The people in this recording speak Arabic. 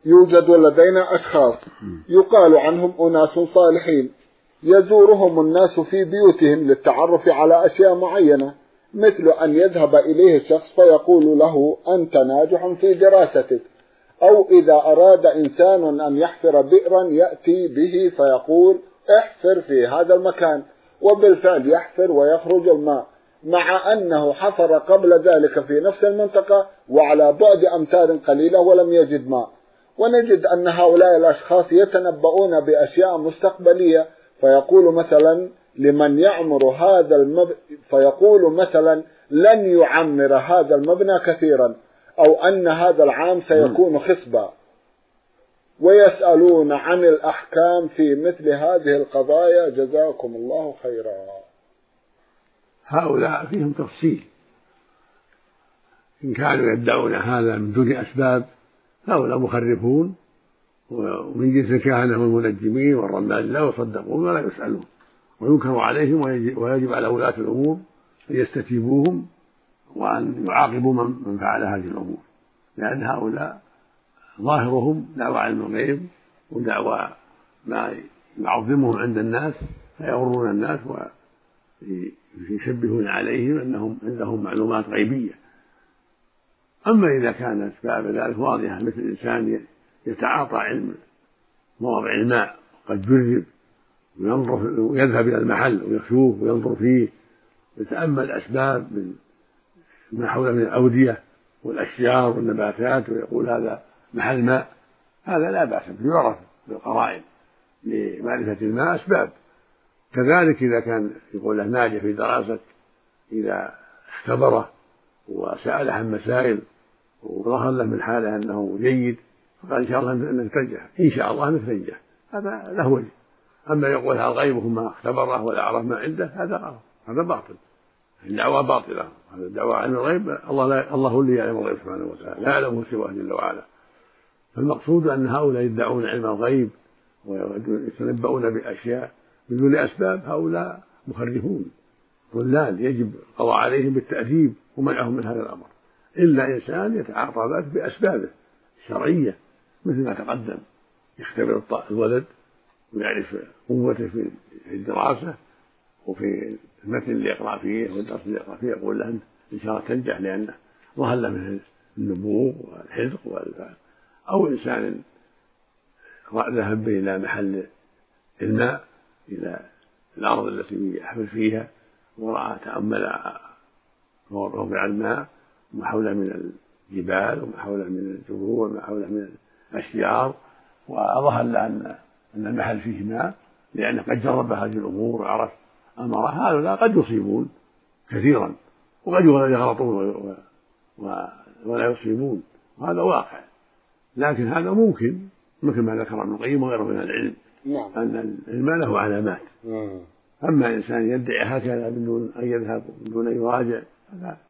يوجد لدينا أشخاص يقال عنهم أناس صالحين، يزورهم الناس في بيوتهم للتعرف على أشياء معينة، مثل أن يذهب إليه شخص فيقول له أنت ناجح في دراستك، أو إذا أراد إنسان أن يحفر بئرا يأتي به فيقول احفر في هذا المكان، وبالفعل يحفر ويخرج الماء، مع أنه حفر قبل ذلك في نفس المنطقة وعلى بعد أمتار قليلة ولم يجد ماء. ونجد أن هؤلاء الأشخاص يتنبؤون بأشياء مستقبلية، فيقول مثلا لمن يعمر فيقول مثلا لن يعمر هذا المبنى كثيرا، أو أن هذا العام سيكون خصبا، ويسألون عن الأحكام في مثل هذه القضايا. جزاكم الله خيرا. هؤلاء فيهم تفصيل، إن كانوا يدعون هذا من دون أسباب هؤلاء مخرفون، ومن جنس الكهنة والمنجمين والرمال لا يصدقون ولا يسألون، وينكر عليهم، ويجب على ولاة الأمور أن يستتيبوهم وأن يعاقبوا من فعل هذه الأمور، لأن هؤلاء ظاهرهم دعوى علم الغيب ودعوى ما يعظمهم عند الناس، فيغرون الناس ويشبهون عليهم أنهم عندهم معلومات غيبية. أما إذا كانت أسباب ذلك واضحة، مثل الإنسان يتعاطى علم مواضع الماء قد جرب، ويذهب إلى المحل ويشوف وينظر فيه ويتأمل الأسباب ما حول من الأودية والأشجار والنباتات، ويقول هذا محل ماء، هذا لا بأس به، يعرف بالقرائن لمعرفة الماء أسباب. كذلك إذا كان يقول له ناجح في دراسة، إذا اختبره وسأل عن مسائل وظهر له من حاله أنه جيد فقال إن شاء الله أنك تنجح، إن شاء الله أنك تنجح، هذا له وجه. أما يقول هذا غيبه ما اختبره ولا عرف ما عنده، هذا باطل، الدعوة باطلة. هذا الدعوة عن الغيب، الله اللي يعلم الغيب سبحانه وتعالى، لا يعلمه سواه جل وعلا. فالمقصود أن هؤلاء يدعون علم الغيب ويتنبؤون بأشياء من دون أسباب، هؤلاء مخرفون ضلال، يجب القضاء عليهم بالتأديب ومنعهم من هذا الأمر، إلا إنسان يتعاطى ذلك بأسبابه الشرعية، مثل ما تقدم، يختبر الولد ويعرف قوته في الدراسة وفي المتن اللي يقرأ فيه والدرس اللي يقرأ فيه، يقول له إن شاء الله تنجح لأنه ظهر له من النبوغ والحذق أو إنسان ذهب إلى محل الماء، إلى الأرض التي يحفر فيها، ورأى تأمل موضع الماء وما حوله من الجبال وما حوله من الزروع وما حوله من الأشجار، وظهر له أن المحل فيه ماء، لأنه قد جرب هذه الأمور وعرف أمره. هؤلاء قد يصيبون كثيرا وقد يغلطون ولا يصيبون، وهذا واقع، لكن هذا ممكن مثل ما ذكر ابن القيم وغيره من العلم، أن العلم له علامات. أما إنسان يدعي هكذا بدون أن يذهب بدون أن يراجع،